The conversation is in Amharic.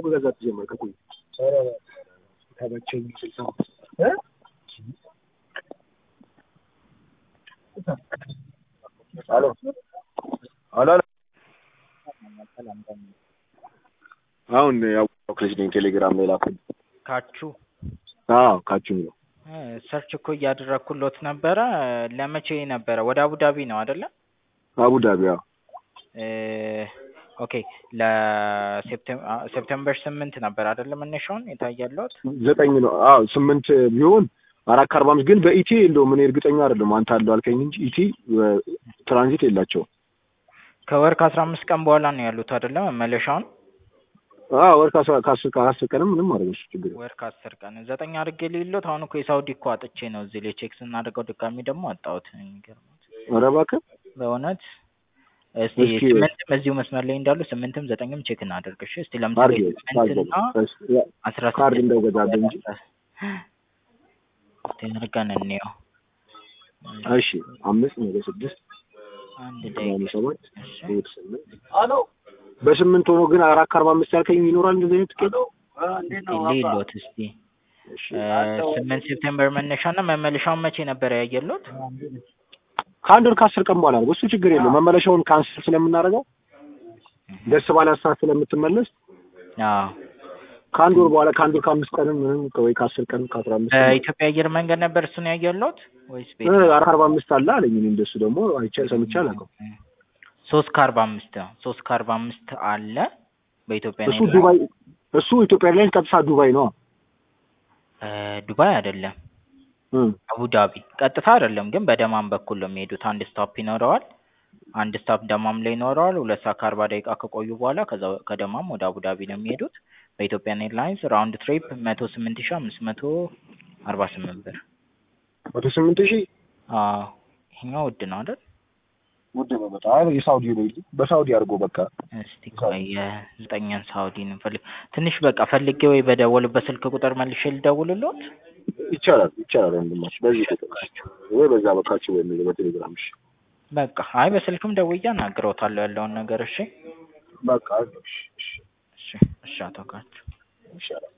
መገዛት ጀመርክ እኮ ተበቸኝ 60 አሎ አሎ አሁን ያው ፕሬዚደንት ቴሌግራም ላይ ላኩ ካቹ ካቹ ነው ሰርች እኮ እያደረኩሎት ነበረ ለመቼ ነበረ ወደ አቡዳቢ ነው አይደለ አቡዳቢ ኦኬ ለሴፕቴምበር 8 ነበር አይደለ መነሻውን የታየለት 9 ነው 8 ቢሆን 4:45 ግን በኢቲ እንደው ምን እርግጠኛ አይደለም አንተ አለው አልከኝ እንጂ ኢቲ ትራንዚት የላቸው ከወር ከ15 ቀን በኋላ ነው ያሉት አይደለ መመለሻውን ወር ከ10 ቀን ምንም አረጋሽ ችግር ወር ከ10 ቀን 9 አድርጌ ሊሎት አሁን እኮ የሳውዲ እኮ አጥቼ ነው እዚህ ላይ ቼክ ስናደርገው ድጋሚ ደግሞ አጣሁት የሚገርምት ኧረ እባክህ በእውነት እስቲ 8 እዚሁ መስመር ላይ እንዳሉ 8ም 9ም ቼክ እናደርግሽ እስቲ ለምሳሌ 8 ካርድ እንደው ገዛብኝ እንጂ ተነርጋን ነው እሺ 5 ነው 6 አንድ ደቂቃ 7 አሎ በ8 ሆኖ ግን 4:45 ያልከኝ ይኖራል እንደዚህ አይነት ትኬት ሊሎት እስቲ 8 ሴፕቴምበር መነሻና መመለሻውን መቼ ነበር ያየሉት ከአንድ ወር ከ10 ቀን በኋላ ነው እሱ ችግር የለው መመለሻውን ካንሰል ስለምናደርገው ደስ ባለ ሰዓት ስለምትመለስ ከአንድ ወር በኋላ ከአንድ ወር ከ5 ቀን ምንም ወይ ከ10 ቀን ከ15 በኢትዮጵያ አየር መንገድ ነበር እሱ ነው ያየሉት ወይስ ቤት 4:45 አለ አለኝ እንደሱ ደግሞ አይቻል ሰምቻለሁ 3:45 አለ በኢትዮጵያ እሱ ዱባይ እሱ ኢትዮጵያ ኤርላይንስ ቀጥታ ዱባይ ነው ዱባይ አይደለም አቡዳቢ ቀጥታ አይደለም ግን በደማም በኩል ነው የሚሄዱት አንድ ስቶፕ ይኖረዋል አንድ ስቶፕ ደማም ላይ ይኖረዋል 2 ሰዓት 40 ደቂቃ ከቆዩ በኋላ ከደማም ወደ አቡዳቢ ነው የሚሄዱት በኢትዮጵያ ኤርላይንስ ራውንድ ትሪፕ 108548 ብር 108000 ይሄኛው ውድ ነው አይደል ውድ ነው በጣም የሳውዲ ነው በሳውዲ አድርጎ በቃ እስቲ ቆይ የ9ን ሳውዲን ትንሽ በቃ ፈልጌ ወይ በደወልበት ስልክ ቁጥር መልሼ ልደውልልዎት ይቻላል ወንድማች በዚህ ተጠቃችሁ ወይ በዛ በካችሁ ወይ በቴሌግራም እሺ በቃ አይ በስልክም ደውዬ አናግረውታለሁ ያለውን ነገር እሺ በቃ እሺ አቶ ካቹ ይሻላል